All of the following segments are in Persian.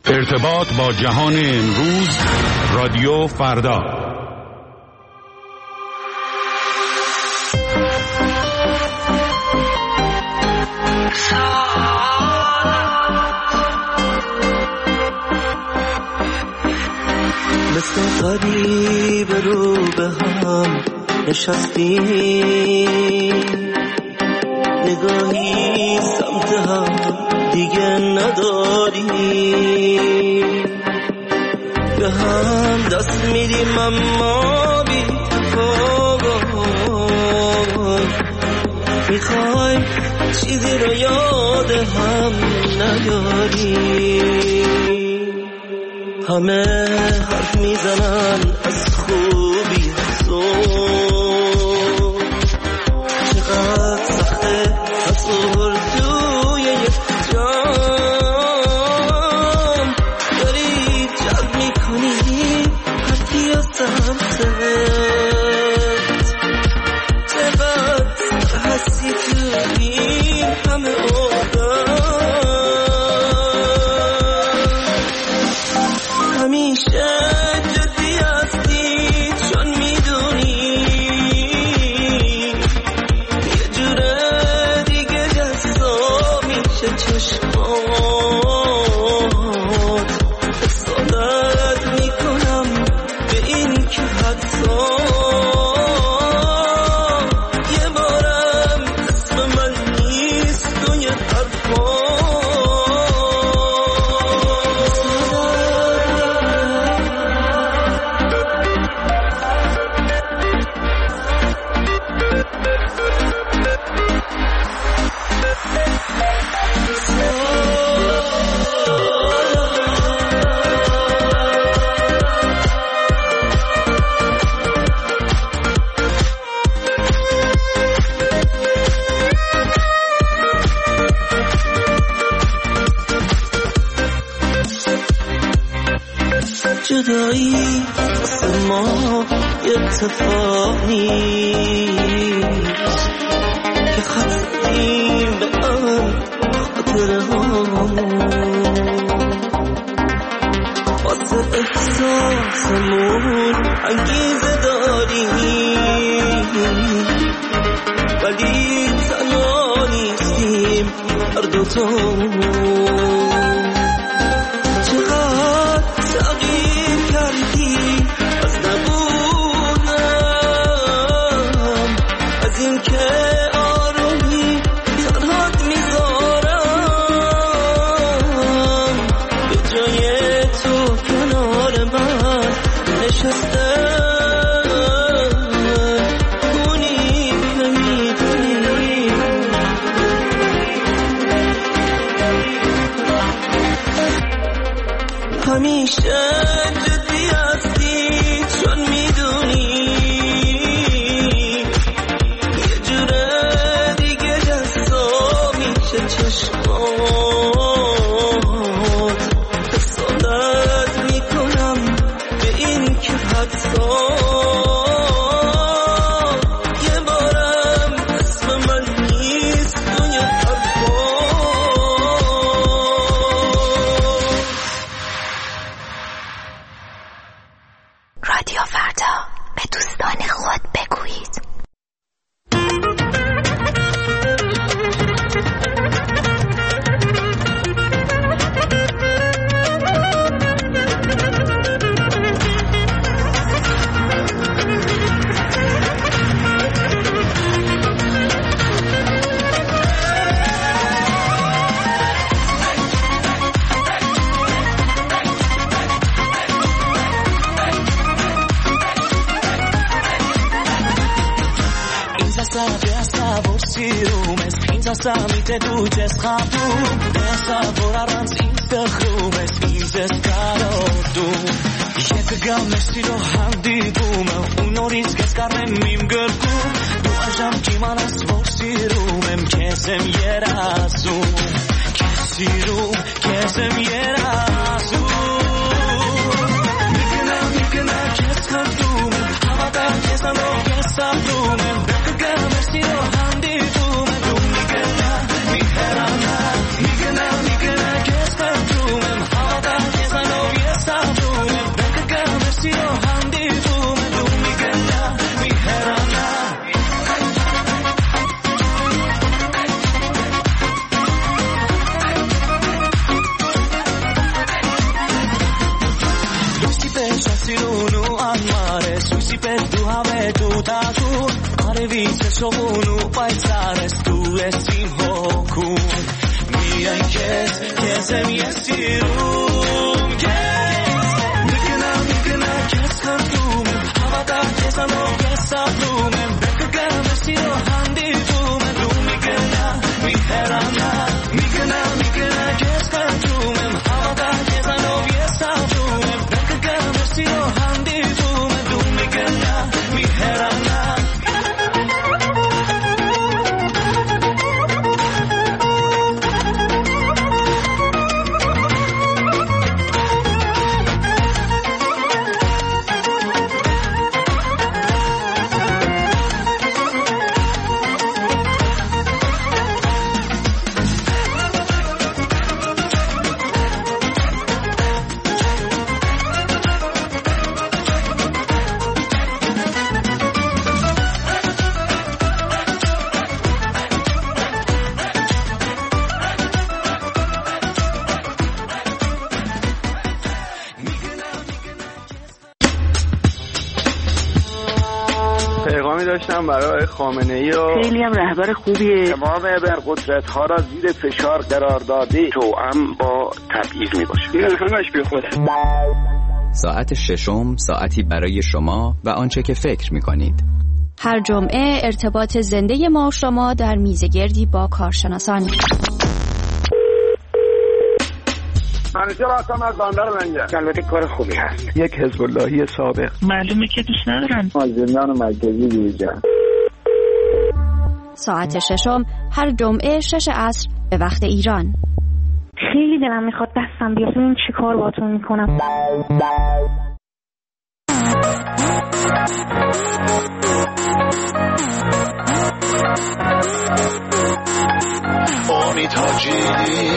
ارتباط با جهان امروز، رادیو فردا. مثل غریب رو به هم نشستیم، نگاهی سمت هم دیگه نداریم، به هم دست میدیم اما بی تفاوت، میخوایم چیزی رو یاد هم نیاریم. همه حرف میزنن از خوبی تو، چقدر سخته تصور توی یک جام، داری جلب میکنی حرفی و سمتت، چقدر هستی توی همه همیشه جدی هستی چون میدونی یه جوره دیگه جذاب میشه چشمات، حسادت میکنم به این که حتی یه بارم اسم من نیست توی حرفات. جدایی واسه ما اتفاق نیست که خطیم به آن خاطره هامون، واسه احساسمون انگیزه داریم، ولی تنها نیستیم هر دوتامون. تغییر کردی از نبودم، از این که آرومی تنهات میذارم، به جای تو کنار من نشسته کنی نمیدونی. همیشه جدی هستی چون میدونی یه جوره دیگه جذاب میشه چشمات، حسادت میکنم به این که حتی یه بارم اسم من نیست توی حرفات. رادیو فردا، به دوستان خود بگویید. Samite duces chapu, essa voraran sinste chrumes, izes karotu. Jek gamesti lo handi bume, unoris geskarem mim gerku, du ajam kimanas vosirumem, kesem yerasu, kesem yerasu. Mikna keskartume, havata kesano kesartume, jek gamesti lo handi bume. Migna, keskartume, havata tu havetuta-tu, arvitse sovunu paitsares tu esim hoku. Miren kesem yesirum Mikna kes kantume, havada kesano kesablume, bekka mesiro handi tume, lumikna miherana. Mikna kes kantume, havada kesano kesablume, bekka mesiro handi tume, lumikna miherana. داشتم برای خامنه‌ای و خیلی هم رهبر خوبیه. تمام ابرقدرت‌ها را زیر فشار قرار داده توأم با تبعیض میباشه. این همش بی خوده. ساعت ششم، ساعتی برای شما و آنچه که فکر می‌کنید. هر جمعه ارتباط زنده ما و شما در میزگردی با کارشناسان. منیجر هستم از بندر منجر. البته کار خوبی هست. یک حزب اللهی سابق. معلومه که دوست ندارن. مازندران مرکزی دیجا. ساعت ششم هر جمعه 6 عصر به وقت ایران. خیلی دلم میخواد دستم بیاد ببینم چی کار باهاتون میکنم. امید حاجی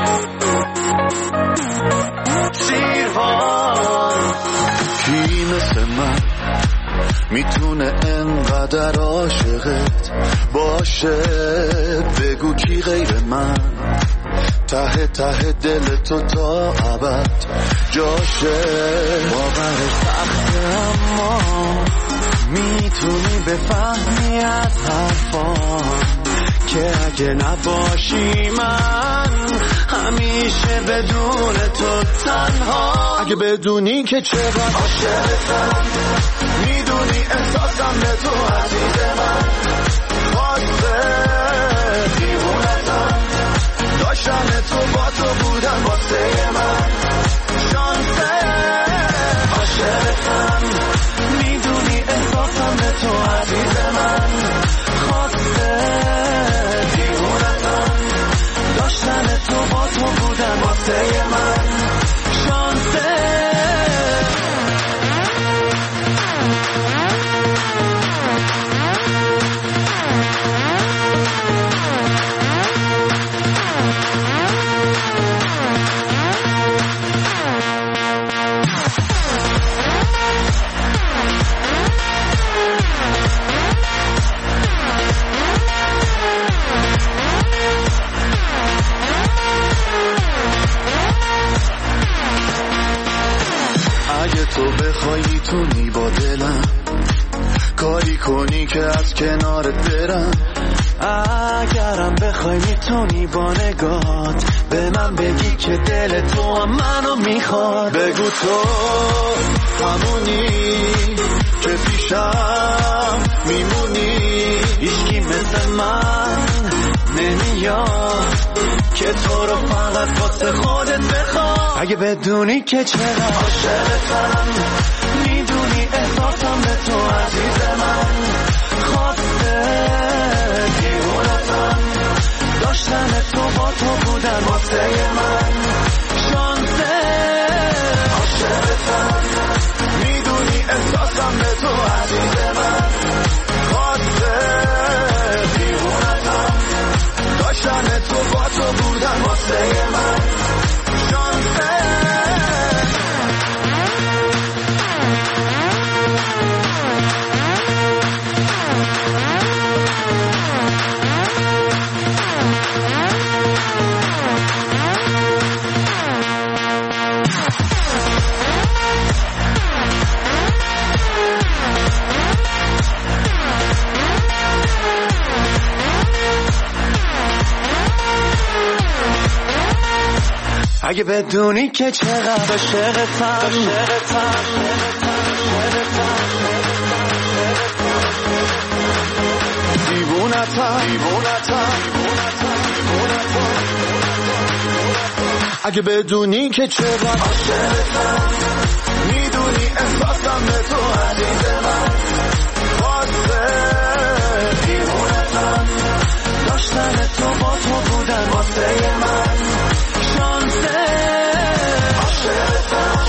سیروان کی مثل من میتونه انقدر عاشقت باشه؟ بگو کی غیر من ته ته دل تو تا ابد جاشه؟ باورش سخته اما میتونی بفهمی از حرفام که اگه نباشی من همیشه بدون تو تنها. اگه بدونی که چقدر عاشقتم، میدونی احساسم به تو عزیز من، خواسته دیوونتم، داشتن تو با تو بودن واسه من شانسه. عاشقتم، میدونی احساسم به تو عزیز من، خواسته داشتن تو با تو بودن واسه من شانسه. اگه تو بخوای میتونی با دلم کاری کنی که از کنارت برم. اگرم بخوای میتونی با نگات به من بگی که دل تو هم منو میخواد. بگو تو همونی که پیشم میمونی، هیچکی مثل من نمیاد که تو رو فقط واسه خودت بخواد. اگه بدونی که چقدر عاشقتم، میدونی احساسم به تو عزیز من، خواسته دیوونتم، داشتن تو با تو بودن واسه من شانسه. عاشقتم، میدونی احساسم به تو عزیز من، خواسته دیوونتم، داشتن تو با تو بودن واسه من شانسه. اگه بدونی که چقدر عاشقتم دیوونتم اگه بدونی که چقدر عاشقتم میدونی احساسم به تو عزیز من واسه دیوونتم داشتن تو با تو بودن واسه من شانسه عاشقتم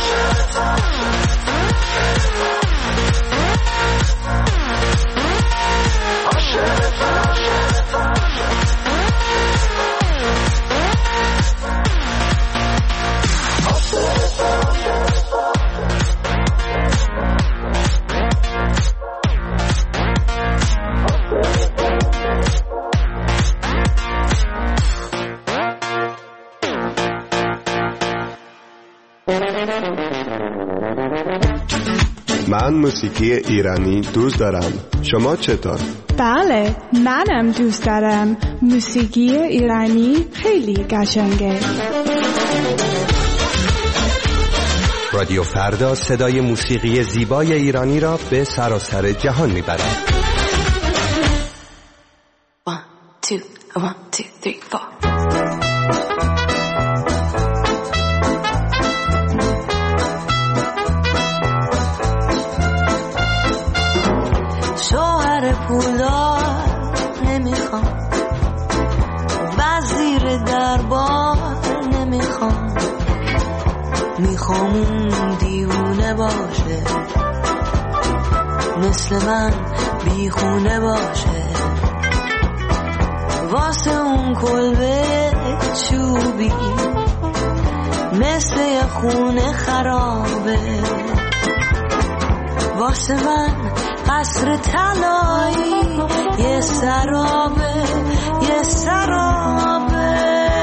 من موسیقی ایرانی دوست دارم. شما چطور؟ بله، منم دوست دارم. موسیقی ایرانی خیلی قشنگه. رادیو فردا صدای موسیقی زیبای ایرانی را به سراسر جهان میبرد. 1 2 1 2 3 4 پولدار نمیخوام، وزیر دربار نمیخوام، میخوام اون دیوونه باشه مثل من بیخونه باشه، واسه اون کلبه چوبی مثل یه خونه خرابه، واسه من قصر طلایی یه سرابه یه سرابه،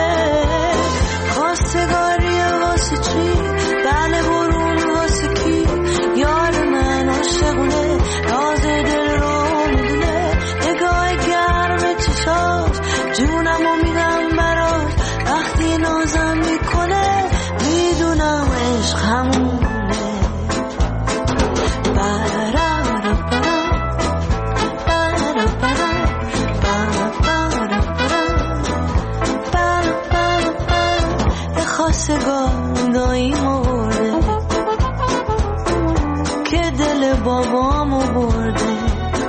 خواستگاری واسه چی؟ بله برون واسه کی؟ یار من عاشقونه راز دل رو میدونه، نگاه گرم چشاش جونمو میدم براش، وقتی نازم میکنه میدونم عشق همونه. خواستگاهی مرده که دل بابامو برده،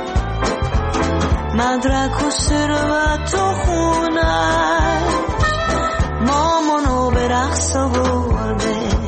مدرک و ثروت و خونش مامانو به رقص برده،